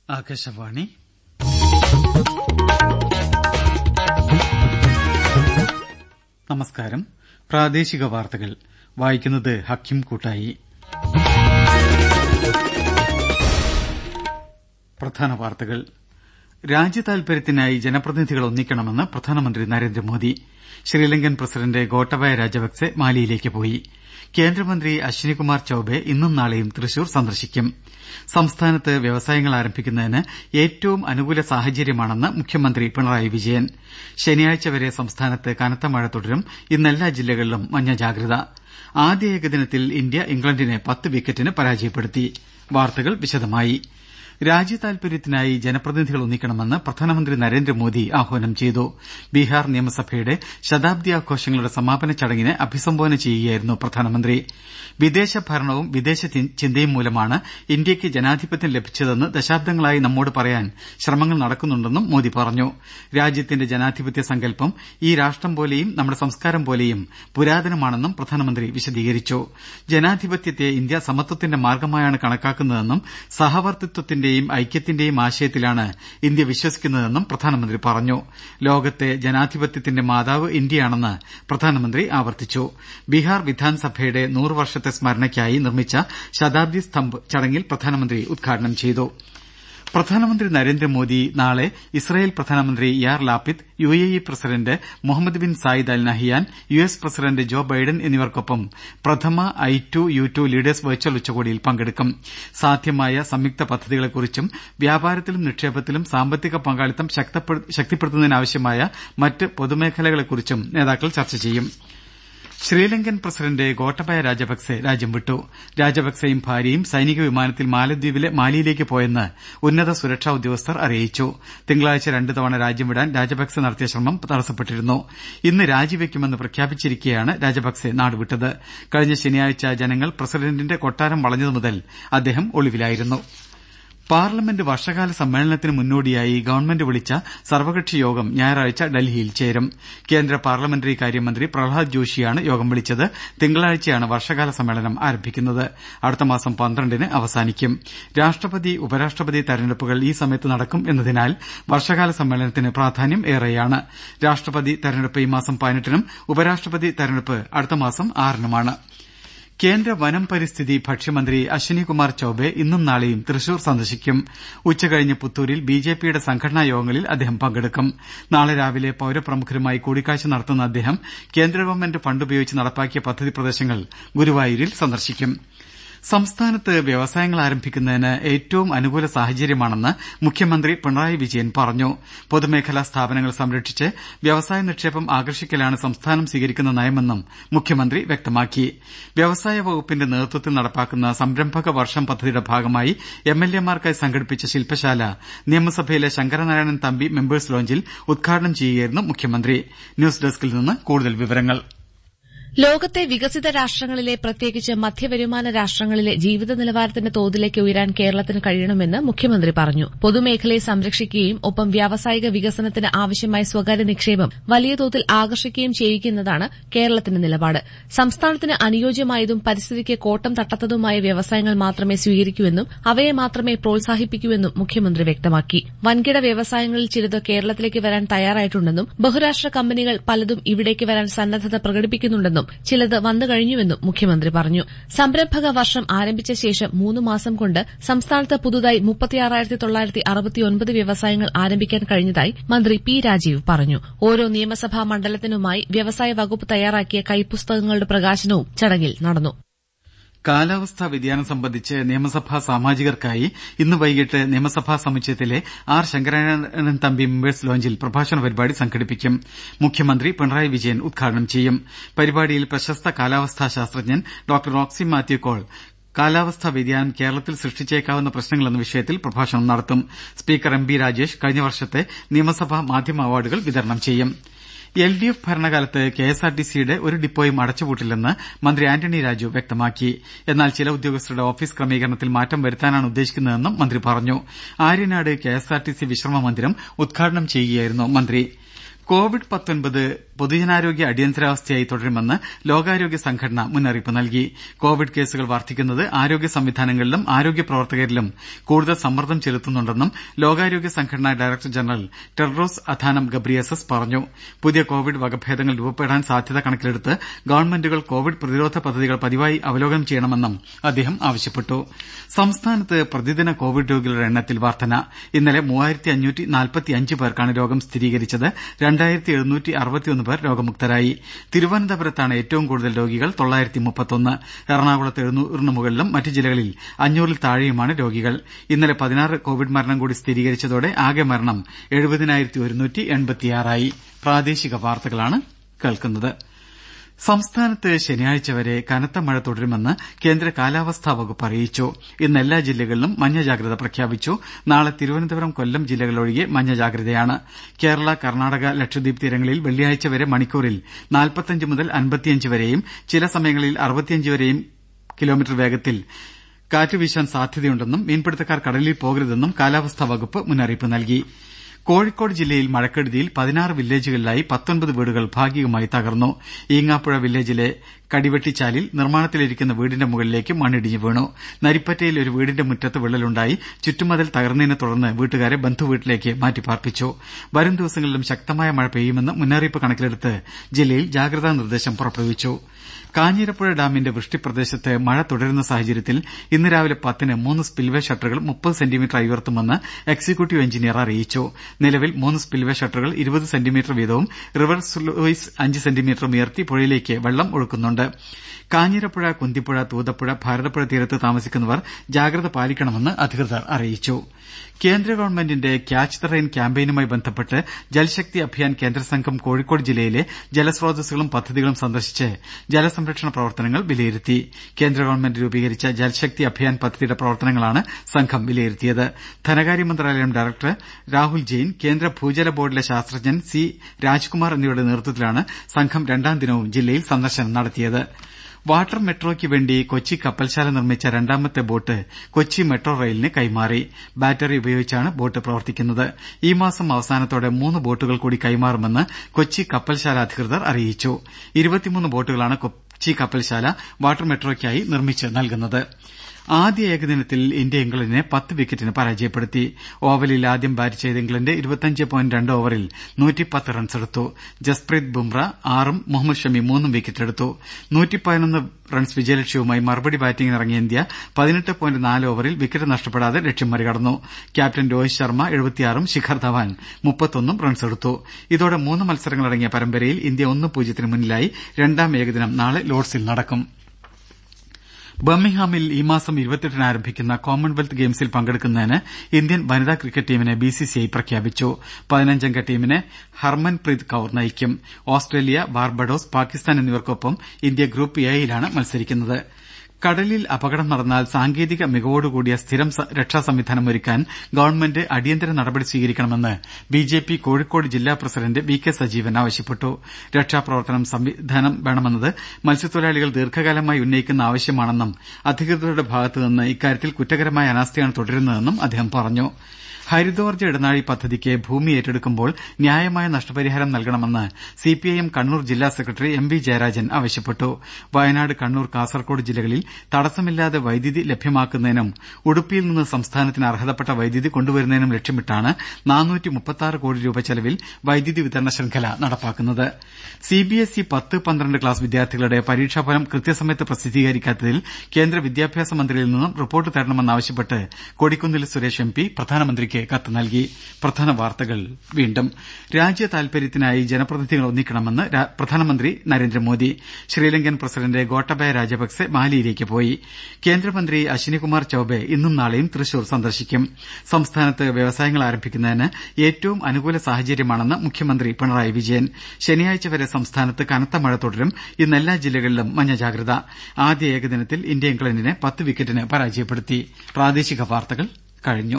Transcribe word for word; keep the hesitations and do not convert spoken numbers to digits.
ആകാശവാണി. നമസ്കാരം. പ്രാദേശിക വാർത്തകൾ വായിക്കുന്നത് ഹക്കിം കൂട്ടായി. പ്രധാന വാർത്തകൾ. രാജ്യതാൽപര്യത്തിനായി ജനപ്രതിനിധികൾ ഒന്നിക്കണമെന്ന് പ്രധാനമന്ത്രി നരേന്ദ്രമോദി. ശ്രീലങ്കൻ പ്രസിഡന്റ് ഗോട്ടബയ രാജപക്സെ മാലിയിലേക്ക് പോയി. കേന്ദ്രമന്ത്രി അശ്വിനികുമാർ ചൌബെ ഇന്നും നാളെയും തൃശൂർ സന്ദർശിക്കും. സംസ്ഥാനത്ത് വ്യവസായങ്ങൾ ആരംഭിക്കുന്നതിന് ഏറ്റവും അനുകൂല സാഹചര്യമാണെന്ന് മുഖ്യമന്ത്രി പിണറായി വിജയൻ. ശനിയാഴ്ച വരെ സംസ്ഥാനത്ത് കനത്ത മഴ തുടരും. ഇന്ന് എല്ലാ ജില്ലകളിലും മഞ്ഞ ജാഗ്രത. ആദ്യ ഏകദിനത്തിൽ ഇന്ത്യ ഇംഗ്ലണ്ടിനെ പത്ത് വിക്കറ്റിന് പരാജയപ്പെടുത്തി. വാർത്തകൾ വിശദമായി. രാജ്യതാൽപര്യത്തിനായി ജനപ്രതിനിധികൾ ഒന്നിക്കണമെന്ന് പ്രധാനമന്ത്രി നരേന്ദ്രമോദി ആഹ്വാനം ചെയ്തു. ബീഹാർ നിയമസഭയുടെ ശതാബ്ദി ആഘോഷങ്ങളുടെ സമാപന ചടങ്ങിനെ അഭിസംബോധന ചെയ്യുകയായിരുന്നു പ്രധാനമന്ത്രി. വിദേശ ഭരണവും വിദേശ ചിന്തയും മൂലമാണ് ഇന്ത്യക്ക് ജനാധിപത്യം ലഭിച്ചതെന്ന് ദശാബ്ദങ്ങളായി നമ്മോട് പറയാൻ ശ്രമങ്ങൾ നടക്കുന്നുണ്ടെന്നും മോദി പറഞ്ഞു. രാജ്യത്തിന്റെ ജനാധിപത്യ സങ്കല്പം ഈ രാഷ്ട്രം പോലെയും നമ്മുടെ സംസ്കാരം പോലെയും പുരാതനമാണെന്നും പ്രധാനമന്ത്രി വിശദീകരിച്ചു. ജനാധിപത്യത്തെ ഇന്ത്യ സമത്വത്തിന്റെ മാർഗ്ഗമായാണ് കണക്കാക്കുന്നതെന്നും സഹവർത്തിത്വത്തിന്റെ ഐക്യത്തിന്റെയും ആശയത്തിലാണ് ഇന്ത്യ വിശ്വസിക്കുന്നതെന്നും പ്രധാനമന്ത്രി പറഞ്ഞു. ലോകത്തെ ജനാധിപത്യത്തിന്റെ മാതാവ് ഇന്ത്യയാണെന്ന് പ്രധാനമന്ത്രി ആവർത്തിച്ചു. ബീഹാർ വിധാൻസഭയുടെ നൂറ് വർഷത്തെ സ്മരണയ്ക്കായി നിർമ്മിച്ച ശതാബ്ദി സ്തംഭ് ചടങ്ങിൽ പ്രധാനമന്ത്രി ഉദ്ഘാടനം ചെയ്തു. പ്രധാനമന്ത്രി നരേന്ദ്രമോദി നാളെ ഇസ്രയേൽ പ്രധാനമന്ത്രി യാർ ലാപിദ്, U A E president Muhammad bin Zayed Al Nahyan, U S president Joe Biden എന്നിവർക്കൊപ്പം പ്രഥമ I to you to leaders virtual ഉച്ചകോടിയിൽ പങ്കെടുക്കും. സാധ്യമായ സംയുക്ത പദ്ധതികളെക്കുറിച്ചും വ്യാപാരത്തിലും നിക്ഷേപത്തിലും സാമ്പത്തിക പങ്കാളിത്തം ശക്തിപ്പെടുത്തുന്നതിനാവശ്യമായ മറ്റ് പൊതുമേഖലകളെക്കുറിച്ചും നേതാക്കൾ ചർച്ച ചെയ്യും. ശ്രീലങ്കൻ പ്രസിഡന്റ് ഗോട്ടബയ രാജപക്സെ രാജ്യം വിട്ടു. രാജപക്സെയും ഭാര്യയും സൈനിക വിമാനത്തിൽ മാലദ്വീപിലെ മാലിയിലേക്ക് പോയെന്ന് ഉന്നത സുരക്ഷാ ഉദ്യോഗസ്ഥർ അറിയിച്ചു. തിങ്കളാഴ്ച രണ്ട് തവണ രാജ്യം വിടാൻ രാജപക്സെ നടത്തിയ ശ്രമം തടസ്സപ്പെട്ടിരുന്നു. ഇന്ന് രാജിവെക്കുമെന്ന് പ്രഖ്യാപിച്ചിരിക്കെയാണ് രാജപക്സെ നാടുവിട്ടത്. കഴിഞ്ഞ ശനിയാഴ്ച ജനങ്ങൾ പ്രസിഡന്റിന്റെ കൊട്ടാരം വളഞ്ഞതു മുതൽ അദ്ദേഹം ഒളിവിലായിരുന്നു. പാർലമെന്റ് വർഷകാല സമ്മേളനത്തിന് മുന്നോടിയായി ഗവൺമെന്റ് വിളിച്ച സർവകക്ഷി യോഗം ഞായറാഴ്ച ഡൽഹിയിൽ ചേരും. കേന്ദ്ര പാർലമെന്ററി കാര്യമന്ത്രി പ്രഹ്ലാദ് ജോഷിയാണ് യോഗം വിളിച്ചത്. തിങ്കളാഴ്ചയാണ് വർഷകാല സമ്മേളനം ആരംഭിക്കുന്നത്. അടുത്ത മാസം പന്ത്രണ്ടിന് അവസാനിക്കും. രാഷ്ട്രപതി ഉപരാഷ്ട്രപതി തെരഞ്ഞെടുപ്പുകൾ ഈ സമയത്ത് നടക്കും എന്നതിനാൽ വർഷകാല സമ്മേളനത്തിന് പ്രാധാന്യം ഏറെയാണ്. രാഷ്ട്രപതി തെരഞ്ഞെടുപ്പ് ഈ മാസം പതിനെട്ടിനും ഉപരാഷ്ട്രപതി തെരഞ്ഞെടുപ്പ് അടുത്ത മാസം ആറിനുമാണ്. കേന്ദ്ര വനം പരിസ്ഥിതി ഭക്ഷ്യമന്ത്രി അശ്വിനികുമാർ ചൌബെ ഇന്നും നാളെയും തൃശൂർ സന്ദർശിക്കും. ഉച്ചകഴിഞ്ഞ് പുത്തൂരിൽ ബി ജെ പിയുടെ സംഘടനാ യോഗങ്ങളിൽ അദ്ദേഹം പങ്കെടുക്കും. നാളെ രാവിലെ പൌരപ്രമുഖരുമായി കൂടിക്കാഴ്ച നടത്തുന്ന അദ്ദേഹം കേന്ദ്ര ഗവൺമെന്റ് ഫണ്ട് ഉപയോഗിച്ച് നടപ്പാക്കിയ പദ്ധതി പ്രദേശങ്ങൾ ഗുരുവായൂരിൽ സന്ദർശിക്കും. സംസ്ഥാനത്ത് വ്യവസായങ്ങൾ ആരംഭിക്കുന്നതിന് ഏറ്റവും അനുകൂല സാഹചര്യമാണെന്ന് മുഖ്യമന്ത്രി പിണറായി വിജയൻ പറഞ്ഞു. പൊതുമേഖലാ സ്ഥാപനങ്ങൾ സംരക്ഷിച്ച് വ്യവസായ നിക്ഷേപം ആകർഷിക്കലാണ് സംസ്ഥാനം സ്വീകരിക്കുന്ന നയമെന്നും മുഖ്യമന്ത്രി വ്യക്തമാക്കി. വ്യവസായ വകുപ്പിന്റെ നേതൃത്വത്തിൽ നടപ്പാക്കുന്ന സംരംഭക വർഷം പദ്ധതിയുടെ ഭാഗമായി എം എൽ എമാർക്കായി സംഘടിപ്പിച്ച ശില്പശാല നിയമസഭയിലെ ശങ്കരനാരായണൻ തമ്പി മെമ്പേഴ്സ് ലോഞ്ചിൽ ഉദ്ഘാടനം ചെയ്യുകയായിരുന്നു മുഖ്യമന്ത്രി. ന്യൂസ് ഡെസ്കിൽ നിന്ന് കൂടുതൽ വിവരങ്ങൾ. ലോകത്തെ വികസിത രാഷ്ട്രങ്ങളിലെ പ്രത്യേകിച്ച് മധ്യവരുമാന രാഷ്ട്രങ്ങളിലെ ജീവിത നിലവാരത്തിന്റെ തോതിലേക്ക് ഉയരാൻ കേരളത്തിന് കഴിയണമെന്ന് മുഖ്യമന്ത്രി പറഞ്ഞു. പൊതുമേഖലയെ സംരക്ഷിക്കുകയും ഒപ്പം വ്യാവസായിക വികസനത്തിന് ആവശ്യമായ സ്വകാര്യ നിക്ഷേപം വലിയ തോതിൽ ആകർഷിക്കുകയും ചെയ്യിക്കുന്നതാണ് കേരളത്തിന്റെ നിലപാട്. സംസ്ഥാനത്തിന് അനുയോജ്യമായതും പരിസ്ഥിതിക്ക് കോട്ടം തട്ടാത്തതുമായ വ്യവസായങ്ങൾ മാത്രമേ സ്വീകരിക്കൂവെന്നും അവയെ മാത്രമേ പ്രോത്സാഹിപ്പിക്കൂവെന്നും മുഖ്യമന്ത്രി വ്യക്തമാക്കി. വൻകിട വ്യവസായങ്ങളിൽ ചിലത് കേരളത്തിലേക്ക് വരാൻ തയ്യാറായിട്ടുണ്ടെന്നും ബഹുരാഷ്ട്ര കമ്പനികൾ പലതും ഇവിടേക്ക് വരാൻ സന്നദ്ധത പ്രകടിപ്പിക്കുന്നുണ്ടെന്നും ചിലത് വന്നു കഴിഞ്ഞുവെന്നും മുഖ്യമന്ത്രി പറഞ്ഞു. സംരംഭക വർഷം ആരംഭിച്ച ശേഷം മൂന്ന് മാസം കൊണ്ട് സംസ്ഥാനത്ത് പുതുതായി മുപ്പത്തിയാറായിരത്തി തൊള്ളായിരത്തി അറുപത്തിയൊൻപത് വ്യവസായങ്ങൾ ആരംഭിക്കാൻ കഴിഞ്ഞതായി മന്ത്രി പി രാജീവ് പറഞ്ഞു. ഓരോ നിയമസഭാ മണ്ഡലത്തിനുമായി വ്യവസായ വകുപ്പ് തയ്യാറാക്കിയ കൈപ്പുസ്തകങ്ങളുടെ പ്രകാശനവും ചടങ്ങിൽ നടന്നു. കാലാവസ്ഥാ വ്യതിയാനം സംബന്ധിച്ച് നിയമസഭാ സാമാജികർക്കായി ഇന്ന് വൈകിട്ട് നിയമസഭാ സമുച്ചയത്തിലെ ആർ ശങ്കരനാരായണൻ തമ്പി മെമ്പേഴ്സ് ലോഞ്ചിൽ പ്രഭാഷണ പരിപാടി സംഘടിപ്പിക്കും. മുഖ്യമന്ത്രി പിണറായി വിജയൻ ഉദ്ഘാടനം ചെയ്യും. പരിപാടിയിൽ പ്രശസ്ത കാലാവസ്ഥാ ശാസ്ത്രജ്ഞൻ ഡോക്ടർ റോക്സി മാത്യു കോൾ കാലാവസ്ഥാ വ്യതിയാനം കേരളത്തിൽ സൃഷ്ടിച്ചേക്കാവുന്ന പ്രശ്നങ്ങളെന്ന വിഷയത്തിൽ പ്രഭാഷണം നടത്തും. സ്പീക്കർ എം ബി രാജേഷ് കഴിഞ്ഞ വർഷത്തെ നിയമസഭാ മാധ്യമ അവാർഡുകൾ വിതരണം ചെയ്യും. എൽ ഡി എഫ് ഭരണകാലത്ത് കെ എസ് ആർ ടി സിയുടെ ഒരു ഡിപ്പോയും അടച്ചുപൂട്ടില്ലെന്ന് മന്ത്രി ആന്റണി രാജു വ്യക്തമാക്കി. എന്നാൽ ചില ഉദ്യോഗസ്ഥരുടെ ഓഫീസ് ക്രമീകരണത്തിൽ മാറ്റം വരുത്താനാണ് ഉദ്ദേശിക്കുന്നതെന്നും മന്ത്രി പറഞ്ഞു. Aryanad K S R T C വിശ്രമ മന്ദിരം ഉദ്ഘാടനം ചെയ്യുകയായിരുന്നു മന്ത്രി. കോവിഡ് പത്തൊൻപത് പൊതുജനാരോഗ്യ അടിയന്തരാവസ്ഥയായി തുടരുമെന്ന് ലോകാരോഗ്യ സംഘടന മുന്നറിയിപ്പ് നൽകി. കോവിഡ് കേസുകൾ വർദ്ധിക്കുന്നത് ആരോഗ്യ സംവിധാനങ്ങളിലും ആരോഗ്യ പ്രവർത്തകരിലും കൂടുതൽ സമ്മർദ്ദം ചെലുത്തുന്നുണ്ടെന്നും ലോകാരോഗ്യ സംഘടന director general Tedros Adhanom Ghebreyesus പറഞ്ഞു. പുതിയ കോവിഡ് വകഭേദങ്ങൾ രൂപപ്പെടാൻ സാധ്യത കണക്കിലെടുത്ത് ഗവൺമെന്റുകൾ കോവിഡ് പ്രതിരോധ പദ്ധതികൾ പതിവായി അവലോകനം ചെയ്യണമെന്നും അദ്ദേഹം ആവശ്യപ്പെട്ടു. സംസ്ഥാനത്ത് പ്രതിദിന കോവിഡ് രോഗികളുടെ എണ്ണത്തിൽ വർധന. ഇന്നലെ മൂവായിരത്തി അഞ്ഞൂറ്റി നാൽപ്പത്തിയഞ്ച് പേർക്കാണ് രോഗം സ്ഥിരീകരിച്ചത്. രണ്ടായിരത്തി എഴുന്നൂറ്റി അറുപത്തിയൊന്ന് പേർ രോഗമുക്തരായി. തിരുവനന്തപുരത്താണ് ഏറ്റവും കൂടുതൽ രോഗികൾ, തൊള്ളായിരത്തി മുപ്പത്തൊന്ന്. എറണാകുളത്ത് എഴുന്നൂറിന് മുകളിലും മറ്റു ജില്ലകളിൽ അഞ്ഞൂറിൽ താഴെയുമാണ് രോഗികൾ. ഇന്നലെ പതിനാറ് കോവിഡ് മരണം കൂടി സ്ഥിരീകരിച്ചതോടെ ആകെ മരണം എഴുപതിനായിരത്തി ഒരുന്നൂറ്റി എൺപത്തിയാറായി. പ്രാദേശിക വാർത്തകളാണ് കേൾക്കുന്നത്. സംസ്ഥാനത്ത് ശനിയാഴ്ച വരെ കനത്ത മഴ തുടരുമെന്ന് കേന്ദ്ര കാലാവസ്ഥാ വകുപ്പ് അറിയിച്ചു. ഇന്ന് എല്ലാ ജില്ലകളിലും മഞ്ഞ ജാഗ്രത പ്രഖ്യാപിച്ചു. നാളെ തിരുവനന്തപുരം, കൊല്ലം ജില്ലകളിലൊഴികെ മഞ്ഞ ജാഗ്രതയാണ്. കേരള, കർണാടക, ലക്ഷദ്വീപ് തീരങ്ങളിൽ വെള്ളിയാഴ്ച വരെ മണിക്കൂറിൽ നാൽപ്പത്തിയഞ്ച് മുതൽ അൻപത്തിയഞ്ച് വരെയും ചില സമയങ്ങളിൽ അറുപത്തിയഞ്ച് വരെയും കിലോമീറ്റർ വേഗത്തിൽ കാറ്റ് വീശാൻ സാധ്യതയുണ്ടെന്നും മീൻപിടുത്തക്കാർ കടലിൽ പോകരുതെന്നും കാലാവസ്ഥാ വകുപ്പ് മുന്നറിയിപ്പ് നൽകി. കോഴിക്കോട് ജില്ലയിൽ മഴക്കെടുതിയിൽ പതിനാറ് വില്ലേജുകളിലായി പത്തൊൻപത് വീടുകൾ ഭാഗികമായി തകർന്നു. ഈങ്ങാപ്പുഴ വില്ലേജിലെ കടിവെട്ടിച്ചാലിൽ നിർമ്മാണത്തിലിരിക്കുന്ന വീടിന്റെ മുകളിലേക്ക് മണ്ണിടിഞ്ഞു വീണു. നരിപ്പറ്റയിൽ ഒരു വീടിന്റെ മുറ്റത്ത് വിള്ളലുണ്ടായി. ചുറ്റുമതിൽ തകർന്നതിനെ തുടർന്ന് വീട്ടുകാരെ ബന്ധുവീട്ടിലേക്ക് മാറ്റിപ്പാർപ്പിച്ചു. വരും ദിവസങ്ങളിലും ശക്തമായ മഴ പെയ്യുമെന്ന് മുന്നറിയിപ്പ് കണക്കിലെടുത്ത് ജില്ലയിൽ ജാഗ്രതാ നിർദ്ദേശം പുറപ്പെടുവിച്ചു. കാഞ്ഞിരപ്പുഴ ഡാമിന്റെ വൃഷ്ടിപ്രദേശത്ത് മഴ തുടരുന്ന സാഹചര്യത്തിൽ ഇന്ന് രാവിലെ പത്തിന് മൂന്ന് സ്പിൽവേ ഷട്ടറുകൾ മുപ്പത് സെന്റിമീറ്ററായി ഉയർത്തുമെന്ന് എക്സിക്യൂട്ടീവ് എഞ്ചിനീയർ അറിയിച്ചു. നിലവിൽ മൂന്ന് സ്പിൽവേ ഷട്ടറുകൾ ഇരുപത് സെന്റിമീറ്റർ വീതവും റിവർ സ്ലൂയിസ് അഞ്ച് സെന്റിമീറ്ററും ഉയർത്തി പുഴയിലേക്ക് വെള്ളം ഒഴുക്കുന്നുണ്ട്. കാഞ്ഞിരപ്പുഴ, കുന്തിപ്പുഴ, തൂതപ്പുഴ, ഭാരതപ്പുഴ തീരത്ത് താമസിക്കുന്നവർ ജാഗ്രത പാലിക്കണമെന്ന് അധികൃതർ അറിയിച്ചു. കേന്ദ്ര ഗവൺമെന്റിന്റെ ക്യാച്ച് ദ റെയിൻ ക്യാമ്പയിനുമായി ബന്ധപ്പെട്ട് ജൽശക്തി അഭിയാൻ കേന്ദ്രസംഘം കോഴിക്കോട് ജില്ലയിലെ ജലസ്രോതസ്സുകളും പദ്ധതികളും സന്ദർശിച്ച് ജലസംരക്ഷണ പ്രവർത്തനങ്ങൾ വിലയിരുത്തി. കേന്ദ്ര ഗവൺമെന്റ് രൂപീകരിച്ച ജൽശക്തി അഭിയാൻ പദ്ധതിയുടെ പ്രവർത്തനങ്ങളാണ് സംഘം വിലയിരുത്തിയത്. ധനകാര്യ മന്ത്രാലയം ഡയറക്ടർ രാഹുൽ ജെയിൻ, കേന്ദ്ര ഭൂജല ബോർഡിലെ ശാസ്ത്രജ്ഞൻ സി രാജ്കുമാർ എന്നിവരുടെ നേതൃത്വത്തിലാണ് സംഘം രണ്ടാം ദിനവും ജില്ലയിൽ സന്ദർശനം നടത്തിയത്. വാട്ടർ മെട്രോയ്ക്ക് വേണ്ടി കൊച്ചി കപ്പൽശാല നിർമ്മിച്ച രണ്ടാമത്തെ ബോട്ട് കൊച്ചി മെട്രോ റെയിലിന് കൈമാറി. ബാറ്ററി ഉപയോഗിച്ചാണ് ബോട്ട് പ്രവർത്തിക്കുന്നത്. ഈ മാസം അവസാനത്തോടെ മൂന്ന് ബോട്ടുകൾ കൂടി കൈമാറുമെന്ന് കൊച്ചി കപ്പൽശാല അധികൃതർ അറിയിച്ചു. ഇരുപത്തിമൂന്ന് ബോട്ടുകളാണ് കൊച്ചി കപ്പൽശാല വാട്ടർ മെട്രോയ്ക്കായി നിർമ്മിച്ച് നൽകുന്നത്. ആദ്യ ഏകദിനത്തിൽ ഇന്ത്യ ഇംഗ്ലണ്ടിനെ പത്ത് വിക്കറ്റിന് പരാജയപ്പെടുത്തി. ഓവലിൽ ആദ്യം ബാറ്റ് ചെയ്ത ഇംഗ്ലണ്ട് ഇരുപത്തിയഞ്ച് പോയിന്റ് രണ്ട് ഓവറിൽ നൂറ്റിപ്പത്ത് റൺസെടുത്തു. ജസ്പ്രീത് ബുംറ ആറും മുഹമ്മദ് ഷമി മൂന്നും വിക്കറ്റെടുത്തു. നൂറ്റിപ്പതിനൊന്ന് റൺസ് വിജയലക്ഷ്യവുമായി മറുപടി ബാറ്റിംഗിനിറങ്ങിയ ഇന്ത്യ പതിനെട്ട് പോയിന്റ് നാല് ഓവറിൽ വിക്കറ്റ് നഷ്ടപ്പെടാതെ ലക്ഷ്യം മറികടന്നു. ക്യാപ്റ്റൻ രോഹിത് ശർമ്മ എഴുപത്തിയാറും ശിഖർ ധവാൻ മുപ്പത്തൊന്നും റൺസെടുത്തു. ഇതോടെ മൂന്ന് മത്സരങ്ങളടങ്ങിയ പരമ്പരയിൽ ഇന്ത്യ ഒന്ന് പൂജ്യത്തിന് മുന്നിലായി. രണ്ടാം ഏകദിനം നാളെ ലോർഡ്സിൽ നടക്കും. ബർമിംഗ്ഹാമിൽ ഈ മാസം ഇരുപത്തിയെട്ടിന് ആരംഭിക്കുന്ന കോമൺവെൽത്ത് ഗെയിംസിൽ പങ്കെടുക്കുന്നതിന് ഇന്ത്യൻ വനിതാ ക്രിക്കറ്റ് ടീമിനെ ബിസിസിഐ പ്രഖ്യാപിച്ചു. പതിനഞ്ചംഗ ടീമിനെ ഹർമൻപ്രീത് കൌർ നയിക്കും. ഓസ്ട്രേലിയ, ബാർബഡോസ്, പാകിസ്ഥാൻ എന്നിവർക്കൊപ്പം ഇന്ത്യ ഗ്രൂപ്പ് എയിലാണ് മത്സരിക്കുന്നത്. കടലിൽ അപകടം നടന്നാൽ സാങ്കേതിക മികവോടുകൂടിയ സ്ഥിരം രക്ഷാ സംവിധാനം ഒരുക്കാൻ ഗവൺമെന്റ് അടിയന്തര നടപടി സ്വീകരിക്കണമെന്ന് ബിജെപി കോഴിക്കോട് ജില്ലാ പ്രസിഡന്റ് വി കെ സജീവൻ ആവശ്യപ്പെട്ടു. രക്ഷാപ്രവർത്തനം സംവിധാനം വേണമെന്നത് മത്സ്യത്തൊഴിലാളികൾ ദീർഘകാലമായി ഉന്നയിക്കുന്ന ആവശ്യമാണെന്നും അധികൃതരുടെ ഭാഗത്തുനിന്ന് ഇക്കാര്യത്തിൽ കുറ്റകരമായ അനാസ്ഥയാണ് തുടരുന്നതെന്നും അദ്ദേഹം പറഞ്ഞു. ഹരിതോർജ്ജ ഇടനാഴി പദ്ധതിക്ക് ഭൂമി ഏറ്റെടുക്കുമ്പോൾ ന്യായമായ നഷ്ടപരിഹാരം നൽകണമെന്ന് സിപിഐഎം കണ്ണൂർ ജില്ലാ സെക്രട്ടറി എം വി ജയരാജൻ ആവശ്യപ്പെട്ടു. വയനാട്, കണ്ണൂർ, കാസർകോട് ജില്ലകളിൽ തടസ്സമില്ലാതെ വൈദ്യുതി ലഭ്യമാക്കുന്നതിനും ഉടുപ്പിയിൽ നിന്ന് സംസ്ഥാനത്തിന് അർഹതപ്പെട്ട വൈദ്യുതി കൊണ്ടുവരുന്നതിനും ലക്ഷ്യമിട്ടാണ് നാനൂറ്റി മുപ്പത്തിയാറ് കോടി രൂപ ചെലവിൽ വൈദ്യുതി വിതരണ ശൃംഖല നടപ്പാക്കുന്നത്. സിബിഎസ്ഇ പത്ത് പന്ത്രണ്ട് ക്ലാസ് വിദ്യാർത്ഥികളുടെ പരീക്ഷാഫലം കൃത്യസമയത്ത് പ്രസിദ്ധീകരിക്കാത്തതിൽ കേന്ദ്ര വിദ്യാഭ്യാസ മന്ത്രിയിൽ നിന്നും റിപ്പോർട്ട് തരണമെന്നാവശ്യപ്പെട്ട് കൊടിക്കുന്നിൽ സുരേഷ് എം പി പ്രധാനമന്ത്രിക്ക് കത്ത് നൽകി. പ്രധാന വാർത്തകൾ വീണ്ടും. രാജ്യ താൽപര്യത്തിനായി ജനപ്രതിനിധികൾ ഒന്നിക്കണമെന്ന് പ്രധാനമന്ത്രി നരേന്ദ്രമോദി. ശ്രീലങ്കൻ പ്രസിഡന്റ് ഗോട്ടബയ രാജപക്സെ മാലിയിലേക്ക് പോയി. കേന്ദ്രമന്ത്രി അശ്വിനികുമാർ ചൌബെ ഇന്നും നാളെയും തൃശൂർ സന്ദർശിക്കും. സംസ്ഥാനത്ത് വ്യവസായങ്ങൾ ആരംഭിക്കുന്നതിന് ഏറ്റവും അനുകൂല സാഹചര്യമാണെന്ന് മുഖ്യമന്ത്രി പിണറായി വിജയൻ. ശനിയാഴ്ച വരെ സംസ്ഥാനത്ത് കനത്ത മഴ തുടരും. ഇന്ന് എല്ലാ ജില്ലകളിലും മഞ്ഞ ജാഗ്രത. ആദ്യ ഏകദിനത്തിൽ ഇന്ത്യ ഇംഗ്ലണ്ടിനെ പത്ത് വിക്കറ്റിന് പരാജയപ്പെടുത്തി. പ്രാദേശിക വാർത്തകൾ കഴിഞ്ഞു.